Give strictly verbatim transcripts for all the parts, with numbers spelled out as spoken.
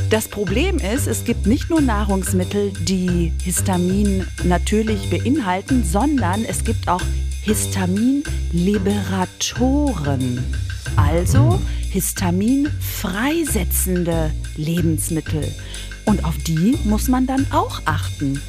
Das Problem ist, es gibt nicht nur Nahrungsmittel, die Histamin natürlich beinhalten, sondern es gibt auch Histaminliberatoren, also Histamin freisetzende Lebensmittel. Und auf die muss man dann auch achten.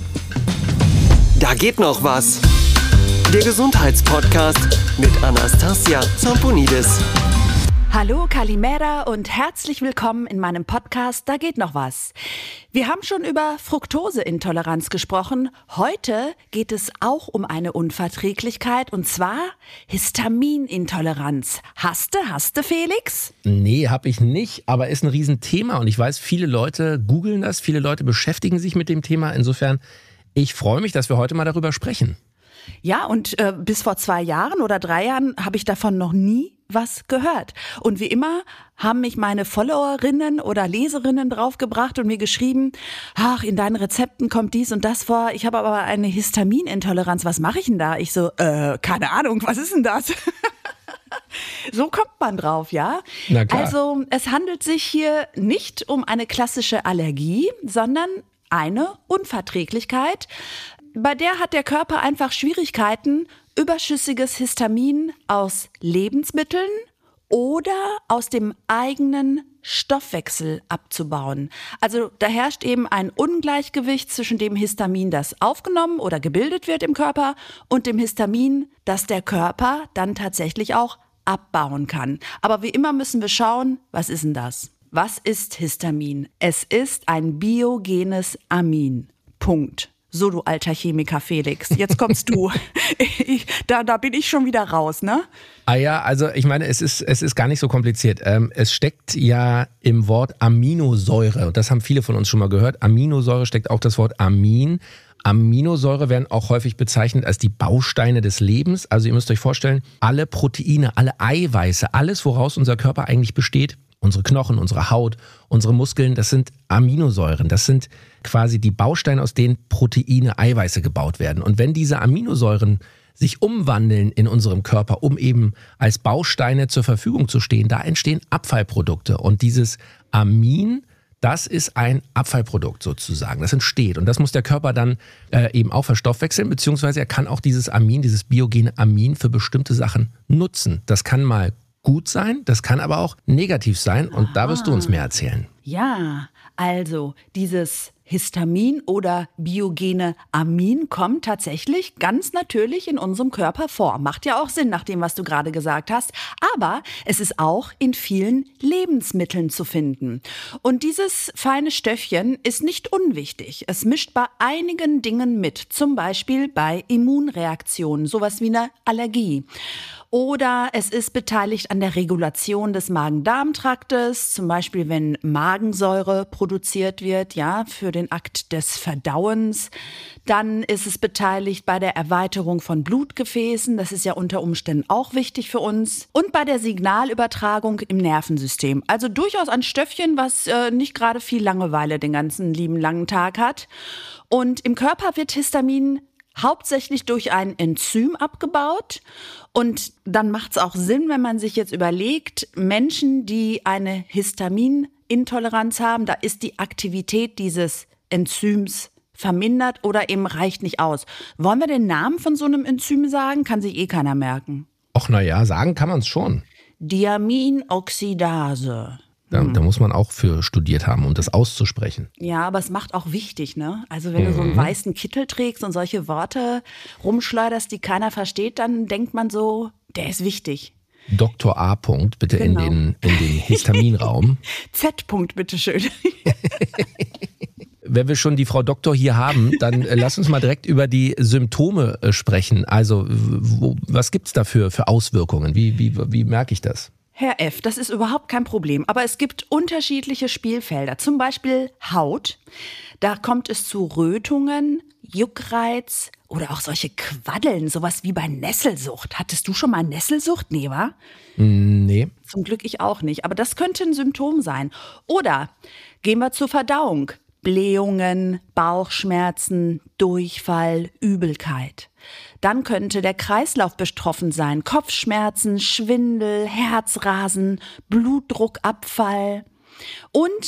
Da geht noch was. Der Gesundheitspodcast mit Anastasia Zamponidis. Hallo, Kalimera und herzlich willkommen in meinem Podcast Da geht noch was. Wir haben schon über Fructoseintoleranz gesprochen. Heute geht es auch um eine Unverträglichkeit und zwar Histaminintoleranz. Hast du, hast du, Felix? Nee, hab ich nicht, aber ist ein Riesenthema und ich weiß, viele Leute googeln das, viele Leute beschäftigen sich mit dem Thema. Insofern, ich freue mich, dass wir heute mal darüber sprechen. Ja, und äh, bis vor zwei Jahren oder drei Jahren habe ich davon noch nie was gehört. Und wie immer haben mich meine Followerinnen oder Leserinnen draufgebracht und mir geschrieben, ach, in deinen Rezepten kommt dies und das vor, ich habe aber eine Histaminintoleranz, was mache ich denn da? Ich so, äh, keine Ahnung, was ist denn das? So kommt man drauf, ja? Na klar. Also es handelt sich hier nicht um eine klassische Allergie, sondern eine Unverträglichkeit. Bei der hat der Körper einfach Schwierigkeiten, überschüssiges Histamin aus Lebensmitteln oder aus dem eigenen Stoffwechsel abzubauen. Also da herrscht eben ein Ungleichgewicht zwischen dem Histamin, das aufgenommen oder gebildet wird im Körper, und dem Histamin, das der Körper dann tatsächlich auch abbauen kann. Aber wie immer müssen wir schauen, was ist denn das? Was ist Histamin? Es ist ein biogenes Amin. Punkt. So, du alter Chemiker Felix, jetzt kommst du. Ich, da, da bin ich schon wieder raus, ne? Ah ja, also ich meine, es ist, es ist gar nicht so kompliziert. Ähm, es steckt ja im Wort Aminosäure, und das haben viele von uns schon mal gehört. Aminosäure steckt auch das Wort Amin. Aminosäure werden auch häufig bezeichnet als die Bausteine des Lebens. Also ihr müsst euch vorstellen, alle Proteine, alle Eiweiße, alles, woraus unser Körper eigentlich besteht, unsere Knochen, unsere Haut, unsere Muskeln, das sind Aminosäuren. Das sind quasi die Bausteine, aus denen Proteine, Eiweiße gebaut werden. Und wenn diese Aminosäuren sich umwandeln in unserem Körper, um eben als Bausteine zur Verfügung zu stehen, da entstehen Abfallprodukte. Und dieses Amin, das ist ein Abfallprodukt sozusagen, das entsteht. Und das muss der Körper dann äh, eben auch verstoffwechseln, beziehungsweise er kann auch dieses Amin, dieses biogene Amin für bestimmte Sachen nutzen. Das kann mal gut sein, das kann aber auch negativ sein und Aha. Da wirst du uns mehr erzählen. Ja, also dieses Histamin oder biogene Amin kommt tatsächlich ganz natürlich in unserem Körper vor. Macht ja auch Sinn nach dem, was du gerade gesagt hast. Aber es ist auch in vielen Lebensmitteln zu finden. Und dieses feine Stöffchen ist nicht unwichtig. Es mischt bei einigen Dingen mit. Zum Beispiel bei Immunreaktionen, sowas wie eine Allergie. Oder es ist beteiligt an der Regulation des Magen-Darm-Traktes, zum Beispiel wenn Magensäure produziert wird, ja, für den Akt des Verdauens. Dann ist es beteiligt bei der Erweiterung von Blutgefäßen, das ist ja unter Umständen auch wichtig für uns. Und bei der Signalübertragung im Nervensystem. Also durchaus ein Stöffchen, was äh, nicht gerade viel Langeweile den ganzen lieben langen Tag hat. Und im Körper wird Histamin hauptsächlich durch ein Enzym abgebaut. Und dann macht es auch Sinn, wenn man sich jetzt überlegt, Menschen, die eine Histaminintoleranz haben, da ist die Aktivität dieses Enzyms vermindert oder eben reicht nicht aus. Wollen wir den Namen von so einem Enzym sagen? Kann sich eh keiner merken. Ach na ja, sagen kann man es schon. Diaminoxidase. Da, da muss man auch für studiert haben, um das auszusprechen. Ja, aber es macht auch wichtig, ne? Also wenn Mhm. du so einen weißen Kittel trägst und solche Worte rumschleuderst, die keiner versteht, dann denkt man so, der ist wichtig. Doktor A. Punkt, bitte Genau. in den, in den Histaminraum. Z. Punkt, bitteschön. Wenn wir schon die Frau Doktor hier haben, dann äh, lass uns mal direkt über die Symptome äh, sprechen. Also wo, was gibt's da für, für Auswirkungen? Wie, wie, wie merke ich das? Herr F., das ist überhaupt kein Problem, aber es gibt unterschiedliche Spielfelder, zum Beispiel Haut. Da kommt es zu Rötungen, Juckreiz oder auch solche Quaddeln, sowas wie bei Nesselsucht. Hattest du schon mal Nesselsucht? Nee, wa? Nee. Zum Glück ich auch nicht, aber das könnte ein Symptom sein. Oder gehen wir zur Verdauung. Blähungen, Bauchschmerzen, Durchfall, Übelkeit. Dann könnte der Kreislauf betroffen sein, Kopfschmerzen, Schwindel, Herzrasen, Blutdruckabfall. Und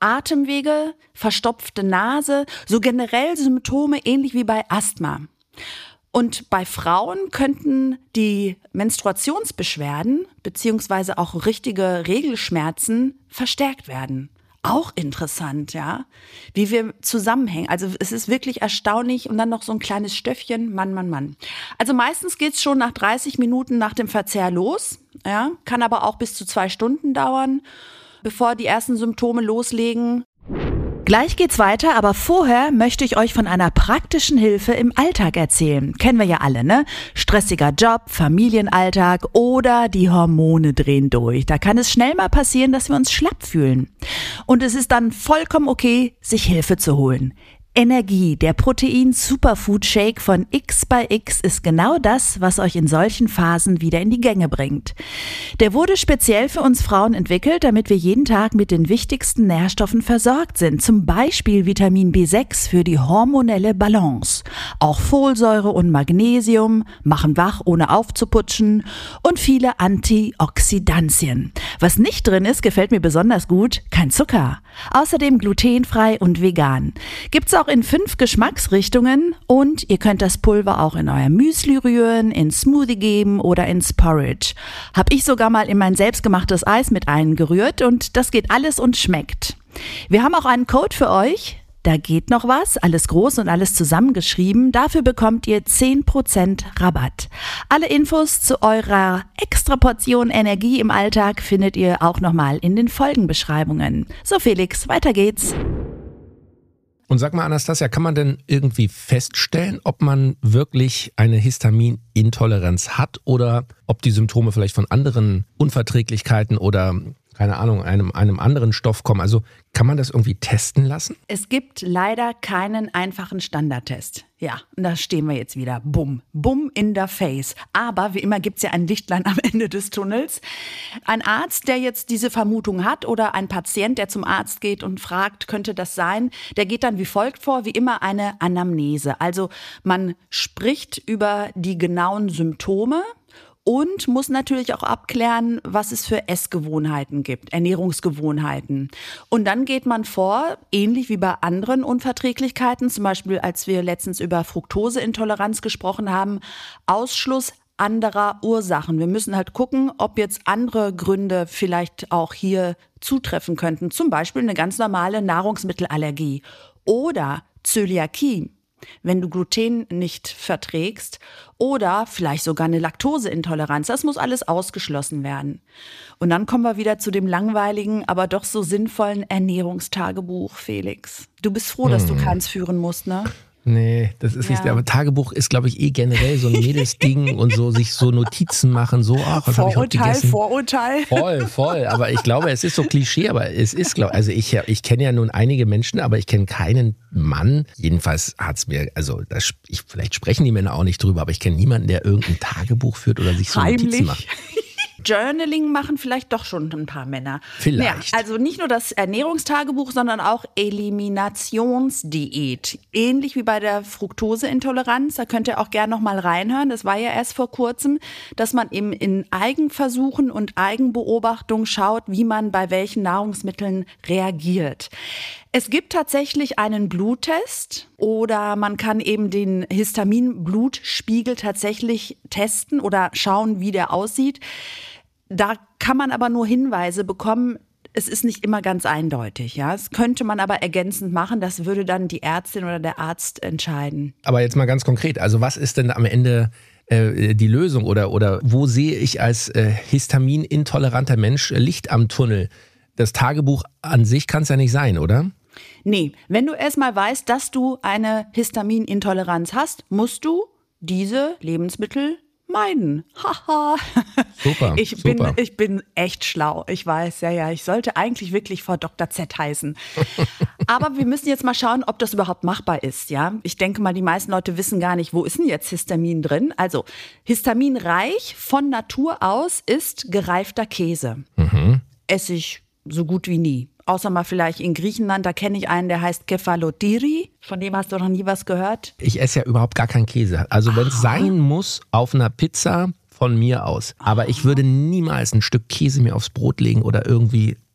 Atemwege, verstopfte Nase, so generell Symptome ähnlich wie bei Asthma. Und bei Frauen könnten die Menstruationsbeschwerden beziehungsweise auch richtige Regelschmerzen verstärkt werden. Auch interessant, ja, wie wir zusammenhängen. Also es ist wirklich erstaunlich und dann noch so ein kleines Stöffchen, Mann, Mann, Mann. Also meistens geht's schon nach dreißig Minuten nach dem Verzehr los, ja, kann aber auch bis zu zwei Stunden dauern, bevor die ersten Symptome loslegen. Gleich geht's weiter, aber vorher möchte ich euch von einer praktischen Hilfe im Alltag erzählen. Kennen wir ja alle, ne? Stressiger Job, Familienalltag oder die Hormone drehen durch. Da kann es schnell mal passieren, dass wir uns schlapp fühlen. Und es ist dann vollkommen okay, sich Hilfe zu holen. Energie, der Protein-Superfood-Shake von X bei X ist genau das, was euch in solchen Phasen wieder in die Gänge bringt. Der wurde speziell für uns Frauen entwickelt, damit wir jeden Tag mit den wichtigsten Nährstoffen versorgt sind. Zum Beispiel Vitamin B sechs für die hormonelle Balance. Auch Folsäure und Magnesium machen wach, ohne aufzuputschen. Und viele Antioxidantien. Was nicht drin ist, gefällt mir besonders gut, kein Zucker. Außerdem glutenfrei und vegan. Gibt's auch in fünf Geschmacksrichtungen und ihr könnt das Pulver auch in euer Müsli rühren, in Smoothie geben oder ins Porridge. Hab ich sogar mal in mein selbstgemachtes Eis mit eingerührt und das geht alles und schmeckt. Wir haben auch einen Code für euch. Da geht noch was, alles groß und alles zusammengeschrieben. Dafür bekommt ihr zehn Prozent Rabatt. Alle Infos zu eurer extra Portion Energie im Alltag findet ihr auch nochmal in den Folgenbeschreibungen. So Felix, weiter geht's. Und sag mal, Anastasia, kann man denn irgendwie feststellen, ob man wirklich eine Histaminintoleranz hat oder ob die Symptome vielleicht von anderen Unverträglichkeiten oder, keine Ahnung, einem, einem anderen Stoff kommen? Also kann man das irgendwie testen lassen? Es gibt leider keinen einfachen Standardtest. Ja, und da stehen wir jetzt wieder. Bumm, bumm in der Face. Aber wie immer gibt's ja ein Lichtlein am Ende des Tunnels. Ein Arzt, der jetzt diese Vermutung hat oder ein Patient, der zum Arzt geht und fragt, könnte das sein, der geht dann wie folgt vor, wie immer eine Anamnese. Also man spricht über die genauen Symptome und muss natürlich auch abklären, was es für Essgewohnheiten gibt, Ernährungsgewohnheiten. Und dann geht man vor, ähnlich wie bei anderen Unverträglichkeiten, zum Beispiel als wir letztens über Fructoseintoleranz gesprochen haben, Ausschluss anderer Ursachen. Wir müssen halt gucken, ob jetzt andere Gründe vielleicht auch hier zutreffen könnten. Zum Beispiel eine ganz normale Nahrungsmittelallergie oder Zöliakie, wenn du Gluten nicht verträgst oder vielleicht sogar eine Laktoseintoleranz. Das muss alles ausgeschlossen werden. Und dann kommen wir wieder zu dem langweiligen, aber doch so sinnvollen Ernährungstagebuch, Felix. Du bist froh, dass du keins führen musst, ne? Nee, das ist ja nicht, aber Tagebuch ist, glaube ich, eh generell so ein Mädelsding und so sich so Notizen machen, so, ach, was habe ich heute gegessen? Vorurteil, Voll, voll, aber ich glaube, es ist so Klischee, aber es ist, glaube also ich, ich kenne ja nun einige Menschen, aber ich kenne keinen Mann, jedenfalls hat's mir, also das, ich, vielleicht sprechen die Männer auch nicht drüber, aber ich kenne niemanden, der irgendein Tagebuch führt oder sich so heimlich Notizen macht. Journaling machen vielleicht doch schon ein paar Männer. Vielleicht. Ja, also nicht nur das Ernährungstagebuch, sondern auch Eliminationsdiät. Ähnlich wie bei der Fructoseintoleranz. Da könnt ihr auch gerne noch mal reinhören. Das war ja erst vor kurzem, dass man eben in Eigenversuchen und Eigenbeobachtung schaut, wie man bei welchen Nahrungsmitteln reagiert. Es gibt tatsächlich einen Bluttest oder man kann eben den Histamin-Blutspiegel tatsächlich testen oder schauen, wie der aussieht. Da kann man aber nur Hinweise bekommen. Es ist nicht immer ganz eindeutig. Ja, das könnte man aber ergänzend machen. Das würde dann die Ärztin oder der Arzt entscheiden. Aber jetzt mal ganz konkret. Also was ist denn am Ende äh, die Lösung oder, oder wo sehe ich als äh, histaminintoleranter Mensch Licht am Tunnel? Das Tagebuch an sich kann es ja nicht sein, oder? Nee, wenn du erstmal weißt, dass du eine Histaminintoleranz hast, musst du diese Lebensmittel meiden. Haha. Super, ich super. bin, ich bin echt schlau. Ich weiß, ja, ja. Ich sollte eigentlich wirklich Frau Doktor Z heißen. Aber wir müssen jetzt mal schauen, ob das überhaupt machbar ist, ja. Ich denke mal, die meisten Leute wissen gar nicht, wo ist denn jetzt Histamin drin? Also, histaminreich von Natur aus ist gereifter Käse. Mhm. Esse ich so gut wie nie. Außer mal vielleicht in Griechenland, da kenne ich einen, der heißt Kefalotiri. Von dem hast du noch nie was gehört? Ich esse ja überhaupt gar keinen Käse. Also wenn es sein muss, auf einer Pizza von mir aus. Aber ich würde niemals ein Stück Käse mir aufs Brot legen oder irgendwie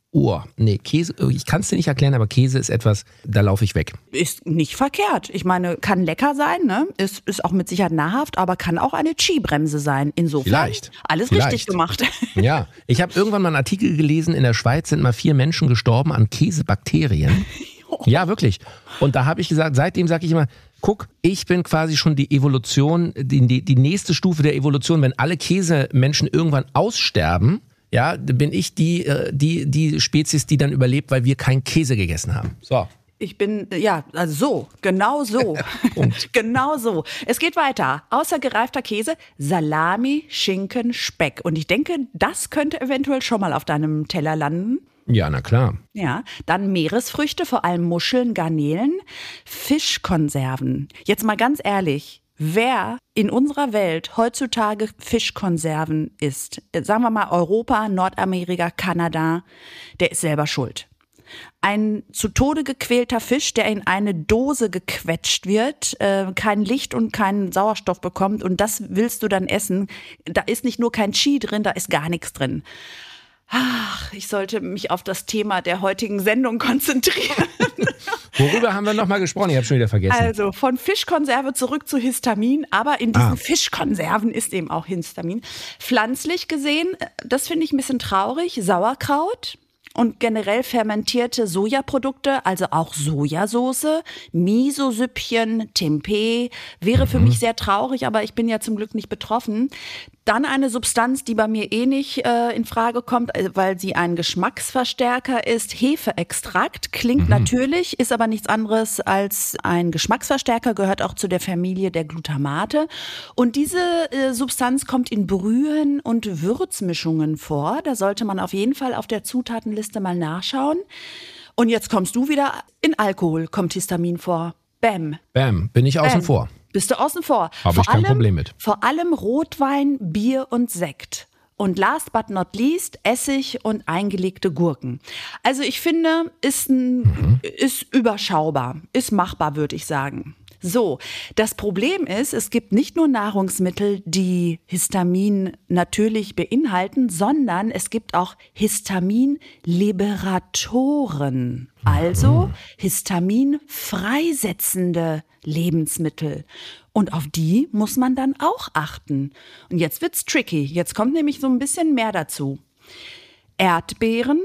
Oh, nee, Käse, ich kann es dir nicht erklären, aber Käse ist etwas, da laufe ich weg. Ist nicht verkehrt. Ich meine, kann lecker sein, ne? Ist, ist auch mit Sicherheit nahrhaft, aber kann auch eine Chi-Bremse sein. Insofern Vielleicht. alles Vielleicht. richtig gemacht. Ja, ich habe irgendwann mal einen Artikel gelesen, in der Schweiz sind mal vier Menschen gestorben an Käsebakterien. Ja, wirklich. Und da habe ich gesagt, seitdem sage ich immer, guck, ich bin quasi schon die Evolution, die, die, die nächste Stufe der Evolution. Wenn alle Käsemenschen irgendwann aussterben, ja, bin ich die, die, die Spezies, die dann überlebt, weil wir keinen Käse gegessen haben. So. Ich bin, ja, also so, genau so. Genau so. Es geht weiter. Außer gereifter Käse, Salami, Schinken, Speck. Und ich denke, das könnte eventuell schon mal auf deinem Teller landen. Ja, na klar. Ja, dann Meeresfrüchte, vor allem Muscheln, Garnelen, Fischkonserven. Jetzt mal ganz ehrlich. Wer in unserer Welt heutzutage Fischkonserven isst, sagen wir mal Europa, Nordamerika, Kanada, der ist selber schuld. Ein zu Tode gequälter Fisch, der in eine Dose gequetscht wird, äh, kein Licht und keinen Sauerstoff bekommt und das willst du dann essen, da ist nicht nur kein Chi drin, da ist gar nichts drin. Ach, ich sollte mich auf das Thema der heutigen Sendung konzentrieren. Worüber haben wir nochmal gesprochen? Ich habe schon wieder vergessen. Also von Fischkonserve zurück zu Histamin, aber in diesen Ah. Fischkonserven ist eben auch Histamin. Pflanzlich gesehen, das finde ich ein bisschen traurig, Sauerkraut und generell fermentierte Sojaprodukte, also auch Sojasauce, Miso-Süppchen, Tempeh, wäre für mich sehr traurig, aber ich bin ja zum Glück nicht betroffen. Dann eine Substanz, die bei mir eh nicht äh, in Frage kommt, äh, weil sie ein Geschmacksverstärker ist. Hefeextrakt klingt mhm. natürlich, ist aber nichts anderes als ein Geschmacksverstärker, gehört auch zu der Familie der Glutamate. Und diese äh, Substanz kommt in Brühen und Würzmischungen vor. Da sollte man auf jeden Fall auf der Zutatenliste mal nachschauen. Und jetzt kommst du wieder, in Alkohol kommt Histamin vor. Bäm. Bam, bin ich außen Bäm. vor. Bist du außen vor? Habe ich kein Problem mit. Vor allem Rotwein, Bier und Sekt. Und last but not least Essig und eingelegte Gurken. Also ich finde, ist, ein, mhm. ist überschaubar, ist machbar, würde ich sagen. So, das Problem ist, es gibt nicht nur Nahrungsmittel, die Histamin natürlich beinhalten, sondern es gibt auch Histaminliberatoren, also Histamin freisetzende Lebensmittel. Und auf die muss man dann auch achten. Und jetzt wird's tricky. Jetzt kommt nämlich so ein bisschen mehr dazu. Erdbeeren,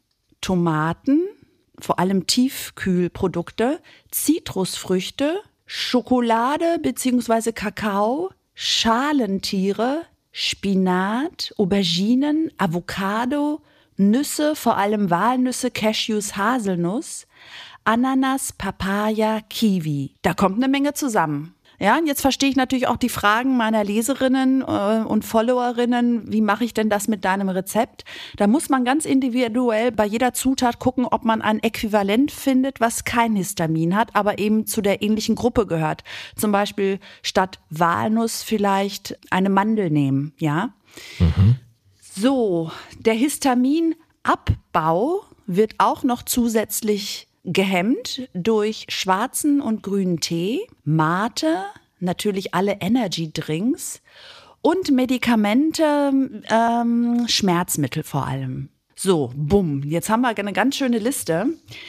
Tomaten, vor allem Tiefkühlprodukte, Zitrusfrüchte, Schokolade bzw. Kakao, Schalentiere, Spinat, Auberginen, Avocado, Nüsse, vor allem Walnüsse, Cashews, Haselnuss, Ananas, Papaya, Kiwi. Da kommt eine Menge zusammen. Ja, und jetzt verstehe ich natürlich auch die Fragen meiner Leserinnen äh, und Followerinnen, wie mache ich denn das mit deinem Rezept? Da muss man ganz individuell bei jeder Zutat gucken, ob man ein Äquivalent findet, was kein Histamin hat, aber eben zu der ähnlichen Gruppe gehört. Zum Beispiel statt Walnuss vielleicht eine Mandel nehmen, ja? Mhm. So, der Histaminabbau wird auch noch zusätzlich gehemmt durch schwarzen und grünen Tee, Mate, natürlich alle Energy-Drinks und Medikamente, ähm, Schmerzmittel vor allem. So, bumm, jetzt haben wir eine ganz schöne Liste.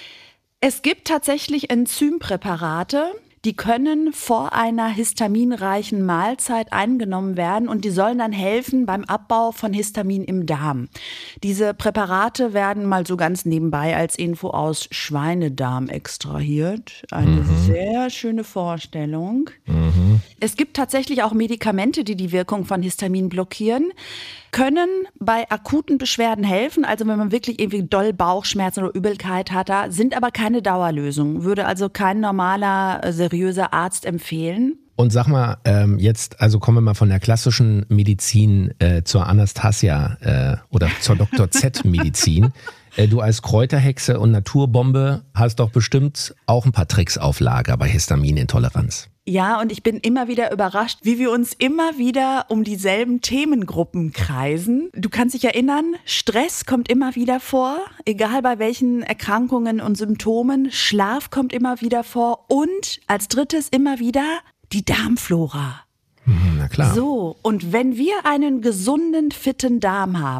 Es gibt tatsächlich Enzympräparate, die können vor einer histaminreichen Mahlzeit eingenommen werden und die sollen dann helfen beim Abbau von Histamin im Darm. Diese Präparate werden mal so ganz nebenbei als Info aus Schweinedarm extrahiert. Eine mhm. sehr schöne Vorstellung. Mhm. Es gibt tatsächlich auch Medikamente, die die Wirkung von Histamin blockieren, können bei akuten Beschwerden helfen, also wenn man wirklich irgendwie doll Bauchschmerzen oder Übelkeit hat, da sind aber keine Dauerlösung, würde also kein normaler, seriöser Arzt empfehlen. Und sag mal, ähm, jetzt, also kommen wir mal von der klassischen Medizin äh, zur Anastasia äh, oder zur Doktor Z-Medizin. äh, du als Kräuterhexe und Naturbombe hast doch bestimmt auch ein paar Tricks auf Lager bei Histaminintoleranz. Ja, und ich bin immer wieder überrascht, wie wir uns immer wieder um dieselben Themengruppen kreisen. Du kannst dich erinnern, Stress kommt immer wieder vor, egal bei welchen Erkrankungen und Symptomen. Schlaf kommt immer wieder vor und als drittes immer wieder die Darmflora. Na klar. So, und wenn wir einen gesunden, fitten Darm haben,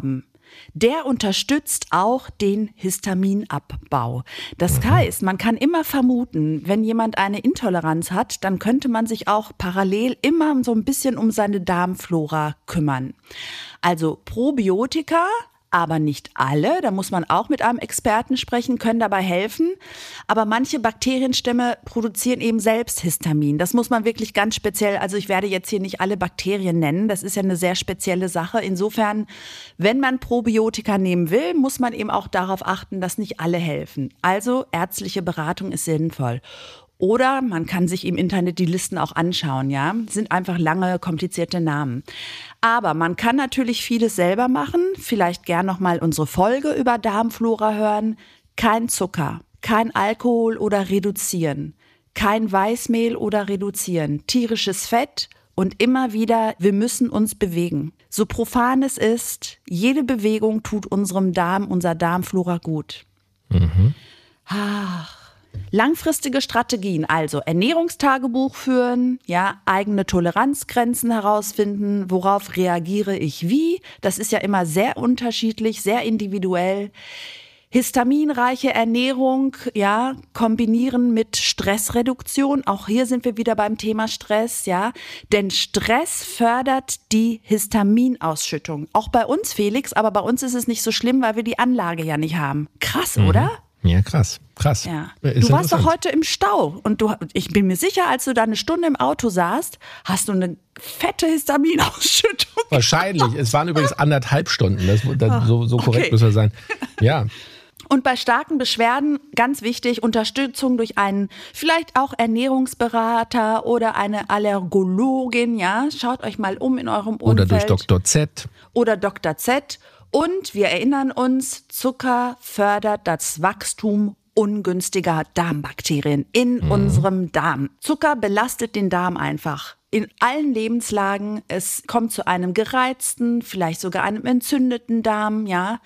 der unterstützt auch den Histaminabbau. Das heißt, man kann immer vermuten, wenn jemand eine Intoleranz hat, dann könnte man sich auch parallel immer so ein bisschen um seine Darmflora kümmern. Also Probiotika, aber nicht alle, da muss man auch mit einem Experten sprechen, können dabei helfen. Aber manche Bakterienstämme produzieren eben selbst Histamin. Das muss man wirklich ganz speziell, also ich werde jetzt hier nicht alle Bakterien nennen, das ist ja eine sehr spezielle Sache. Insofern, wenn man Probiotika nehmen will, muss man eben auch darauf achten, dass nicht alle helfen. Also ärztliche Beratung ist sinnvoll. Oder man kann sich im Internet die Listen auch anschauen, ja. Sind einfach lange, komplizierte Namen. Aber man kann natürlich vieles selber machen. Vielleicht gern nochmal unsere Folge über Darmflora hören. Kein Zucker, kein Alkohol oder reduzieren. Kein Weißmehl oder reduzieren. Tierisches Fett und immer wieder, wir müssen uns bewegen. So profan es ist, jede Bewegung tut unserem Darm, unserer Darmflora gut. Mhm. Ach. Langfristige Strategien, also Ernährungstagebuch führen, ja, eigene Toleranzgrenzen herausfinden, worauf reagiere ich wie, das ist ja immer sehr unterschiedlich, sehr individuell. Histaminreiche Ernährung, ja, kombinieren mit Stressreduktion, auch hier sind wir wieder beim Thema Stress, ja, denn Stress fördert die Histaminausschüttung. Auch bei uns, Felix, aber bei uns ist es nicht so schlimm, weil wir die Anlage ja nicht haben. Krass, mhm. oder? Ja, krass, krass. Ja. Du warst doch heute im Stau und du, ich bin mir sicher, als du da eine Stunde im Auto saßt, hast du eine fette Histaminausschüttung. Wahrscheinlich. Es waren übrigens anderthalb Stunden. Das, das, so, so korrekt okay. Muss er sein. Ja. Und bei starken Beschwerden, ganz wichtig, Unterstützung durch einen vielleicht auch Ernährungsberater oder eine Allergologin, ja. Schaut euch mal um in eurem Umfeld. Oder durch Doktor Z. Oder Doktor Z. Und wir erinnern uns, Zucker fördert das Wachstum ungünstiger Darmbakterien in mhm. unserem Darm. Zucker belastet den Darm einfach. In allen Lebenslagen. Es kommt zu einem gereizten, vielleicht sogar einem entzündeten Darm, ja.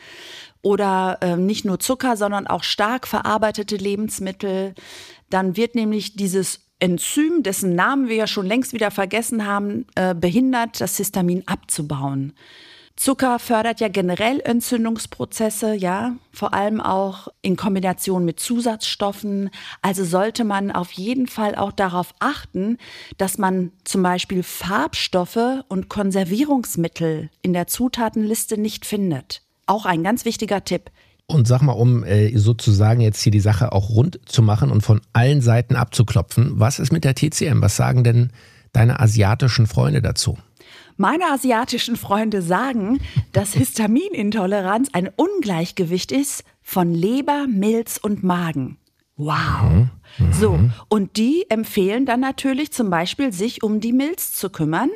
Oder äh, nicht nur Zucker, sondern auch stark verarbeitete Lebensmittel. Dann wird nämlich dieses Enzym, dessen Namen wir ja schon längst wieder vergessen haben, äh, behindert, das Histamin abzubauen. Zucker fördert ja generell Entzündungsprozesse, ja, vor allem auch in Kombination mit Zusatzstoffen. Also sollte man auf jeden Fall auch darauf achten, dass man zum Beispiel Farbstoffe und Konservierungsmittel in der Zutatenliste nicht findet. Auch ein ganz wichtiger Tipp. Und sag mal, um äh, sozusagen jetzt hier die Sache auch rund zu machen und von allen Seiten abzuklopfen, was ist mit der T C M? Was sagen denn deine asiatischen Freunde dazu? Meine asiatischen Freunde sagen, dass Histaminintoleranz ein Ungleichgewicht ist von Leber, Milz und Magen. Wow. Mhm. Mhm. So, und die empfehlen dann natürlich zum Beispiel, sich um die Milz zu kümmern.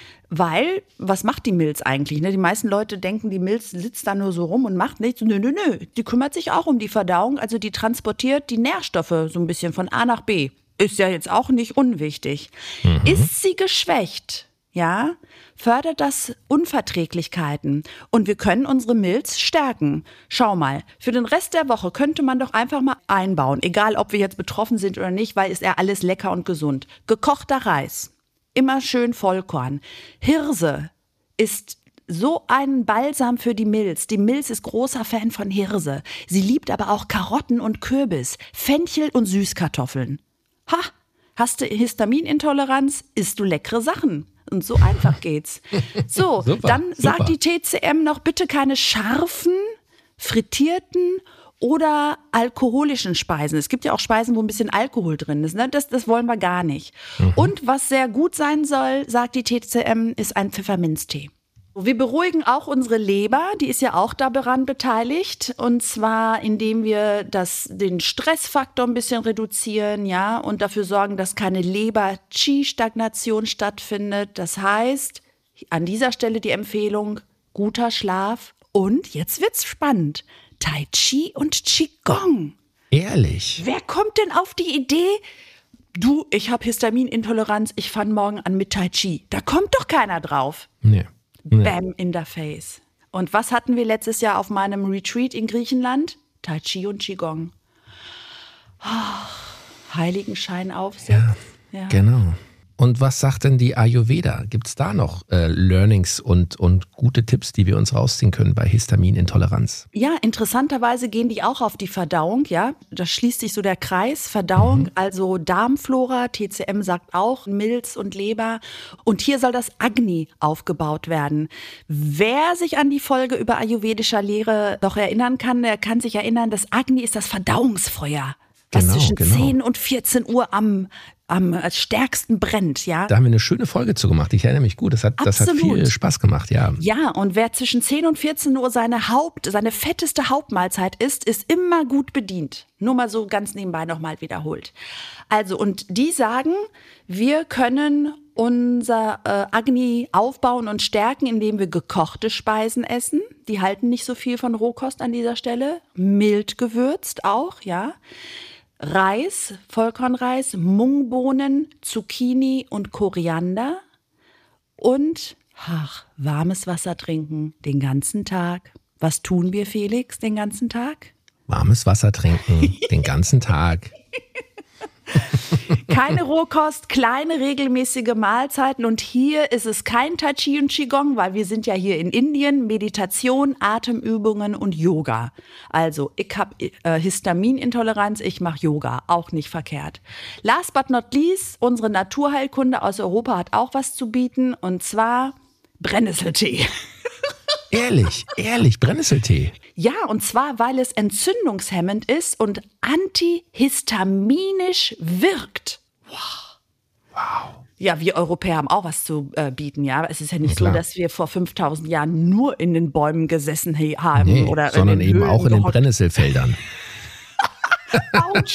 Weil, was macht die Milz eigentlich? Die meisten Leute denken, die Milz sitzt da nur so rum und macht nichts. Nö, nö, nö. Die kümmert sich auch um die Verdauung. Also die transportiert die Nährstoffe so ein bisschen von A nach B. Ist ja jetzt auch nicht unwichtig. Mhm. Ist sie geschwächt, ja, fördert das Unverträglichkeiten. Und wir können unsere Milz stärken. Schau mal, für den Rest der Woche könnte man doch einfach mal einbauen. Egal, ob wir jetzt betroffen sind oder nicht, weil ist ja alles lecker und gesund. Gekochter Reis. Immer schön Vollkorn. Hirse ist so ein Balsam für die Milz. Die Milz ist großer Fan von Hirse. Sie liebt aber auch Karotten und Kürbis, Fenchel und Süßkartoffeln. Ha, hast du Histaminintoleranz, isst du leckere Sachen. Und so einfach geht's. So, super, dann sagt super. Die T C M noch bitte keine scharfen, frittierten oder alkoholischen Speisen. Es gibt ja auch Speisen, wo ein bisschen Alkohol drin ist. Ne? Das, das wollen wir gar nicht. Mhm. Und was sehr gut sein soll, sagt die T C M, ist ein Pfefferminztee. Wir beruhigen auch unsere Leber, die ist ja auch daran beteiligt. Und zwar, indem wir das, den Stressfaktor ein bisschen reduzieren, ja, und dafür sorgen, dass keine Leber-Qi-Stagnation stattfindet. Das heißt, an dieser Stelle die Empfehlung, guter Schlaf. Und jetzt wird's spannend. Tai Chi und Qigong. Ehrlich? Wer kommt denn auf die Idee, du, ich habe Histaminintoleranz, ich fange morgen an mit Tai Chi. Da kommt doch keiner drauf. Nee. nee. Bam in the face. Und was hatten wir letztes Jahr auf meinem Retreat in Griechenland? Tai Chi und Qigong. Oh, Heiligenschein aufsetzen. Ja, ja, genau. Und was sagt denn die Ayurveda? Gibt es da noch äh, Learnings und, und gute Tipps, die wir uns rausziehen können bei Histaminintoleranz? Ja, interessanterweise gehen die auch auf die Verdauung, ja. Da schließt sich so der Kreis. Verdauung, mhm. also Darmflora, T C M sagt auch Milz und Leber. Und hier soll das Agni aufgebaut werden. Wer sich an die Folge über ayurvedischer Lehre doch erinnern kann, der kann sich erinnern, das Agni ist das Verdauungsfeuer, was genau, zwischen genau. zehn und vierzehn Uhr am am stärksten brennt, ja. Da haben wir eine schöne Folge zu gemacht. Ich erinnere mich gut. Das hat, das hat viel Spaß gemacht, ja. Ja, und wer zwischen zehn und vierzehn Uhr seine Haupt, seine fetteste Hauptmahlzeit isst, ist immer gut bedient. Nur mal so ganz nebenbei nochmal wiederholt. Also, und die sagen, wir können unser äh, Agni aufbauen und stärken, indem wir gekochte Speisen essen. Die halten nicht so viel von Rohkost an dieser Stelle. Mild gewürzt auch, ja. Reis, Vollkornreis, Mungbohnen, Zucchini und Koriander und ach, warmes Wasser trinken den ganzen Tag. Was tun wir, Felix, den ganzen Tag? Warmes Wasser trinken den ganzen Tag. Keine Rohkost, kleine regelmäßige Mahlzeiten und hier ist es kein Tai Chi und Qigong, weil wir sind ja hier in Indien, Meditation, Atemübungen und Yoga. Also ich habe äh, Histaminintoleranz, ich mache Yoga, auch nicht verkehrt. Last but not least, unsere Naturheilkunde aus Europa hat auch was zu bieten und zwar Brennnesseltee. Ehrlich, ehrlich, Brennnesseltee. Ja, und zwar, weil es entzündungshemmend ist und antihistaminisch wirkt. Wow. Wow. Ja, wir Europäer haben auch was zu äh, bieten, ja. Es ist ja nicht ja, so, dass wir vor fünftausend Jahren nur in den Bäumen gesessen he- haben. Nee, oder sondern in den eben Höhlen auch in den gehockt. Brennnesselfeldern. Autsch.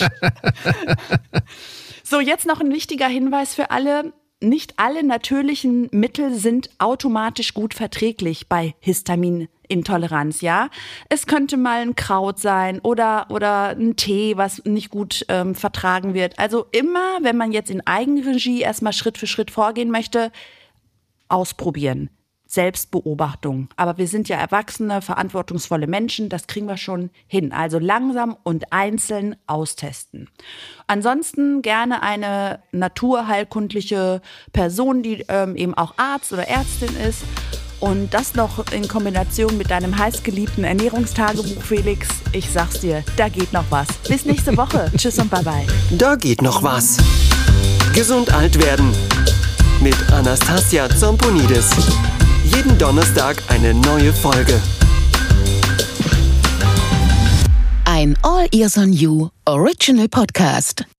So, jetzt noch ein wichtiger Hinweis für alle. Nicht alle natürlichen Mittel sind automatisch gut verträglich bei Histaminintoleranz, ja. Es könnte mal ein Kraut sein oder, oder ein Tee, was nicht gut ähm, vertragen wird. Also immer, wenn man jetzt in Eigenregie erstmal Schritt für Schritt vorgehen möchte, ausprobieren. Selbstbeobachtung. Aber wir sind ja erwachsene, verantwortungsvolle Menschen, das kriegen wir schon hin. Also langsam und einzeln austesten. Ansonsten gerne eine naturheilkundliche Person, die ähm, eben auch Arzt oder Ärztin ist. Und das noch in Kombination mit deinem heißgeliebten Ernährungstagebuch, Felix. Ich sag's dir, da geht noch was. Bis nächste Woche. Tschüss und Bye-bye. Da geht noch was. Gesund alt werden. Mit Anastasia Zamponidis. Jeden Donnerstag eine neue Folge. Ein All Ears on You Original Podcast.